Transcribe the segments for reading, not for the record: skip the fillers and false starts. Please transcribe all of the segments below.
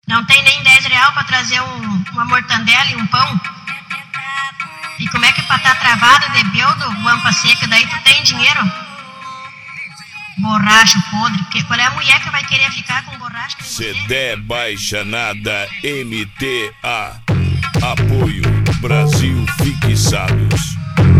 Não tem nem 10 real pra trazer uma mortandela e um pão? E como é que pra tá travado de beldo, guampa seca, daí tu tem dinheiro? Borracho podre, qual é a mulher que vai querer ficar com borracha que nem você? Se der baixa nada, MTA. Apoio Brasil Fixados.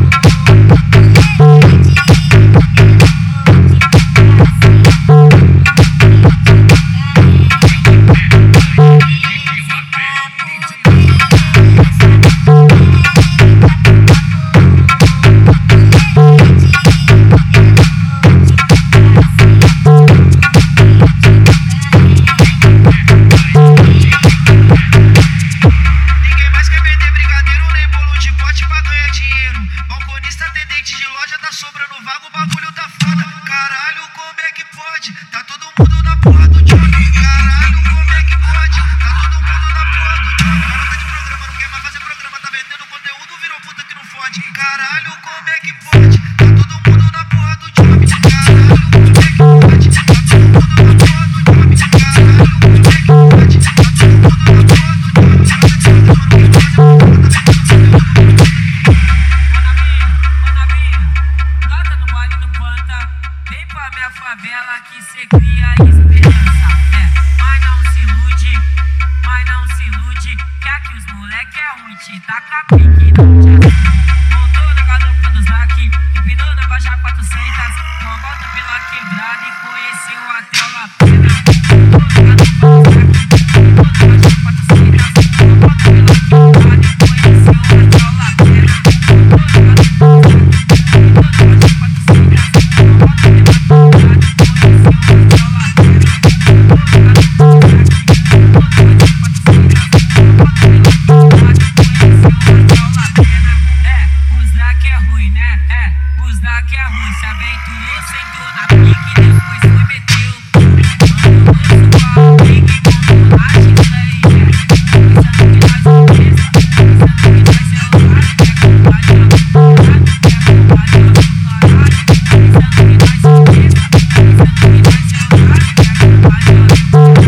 Balconista, atendente de loja, tá sobrando vaga, o bagulho tá foda. Caralho, como é que pode? Tá todo mundo na porra do job. Caralho, como é que pode? Tá todo mundo na porra do job. Garota de programa, não quer mais fazer programa, tá vendendo conteúdo, virou puta que não fode. Caralho, como é que pode? Tá todo mundo na porra do job. Caralho, como é que pode? Tá todo mundo na porra do job. Caralho, como é que pode? Tá todo mundo na porra do job. Minha favela que cê cria esperança, mas não se ilude, que aqui os moleque é ruim, te taca pique, não te voltou na garupa dos laque, empinou na baixa 400, uma volta pela quebrada e conheceu até o Lapena. Que é ruim, se aventurou, sentou na pique, depois foi meteu.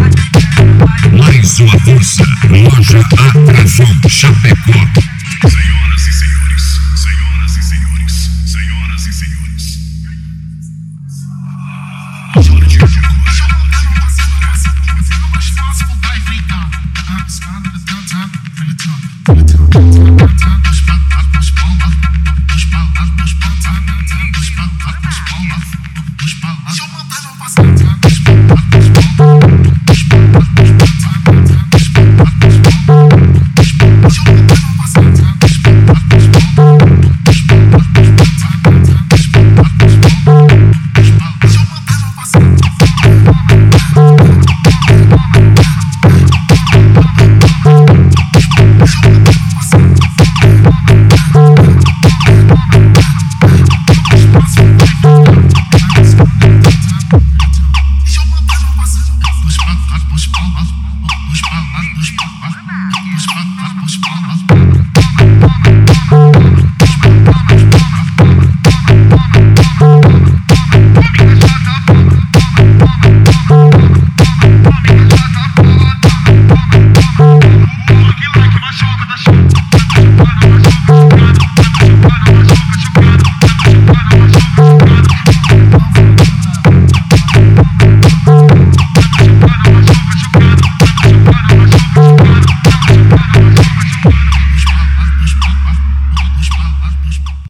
Mais uma força, loja Atração Chapecó.